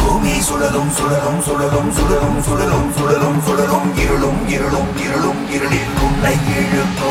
பூமி சுழலும் சுழலும் சுழலும் சுழலும் சுழலும் சுழலும் சுழலும் இருளும் இருளும் இருளும் இருளில் உன்னை இழுக்கும்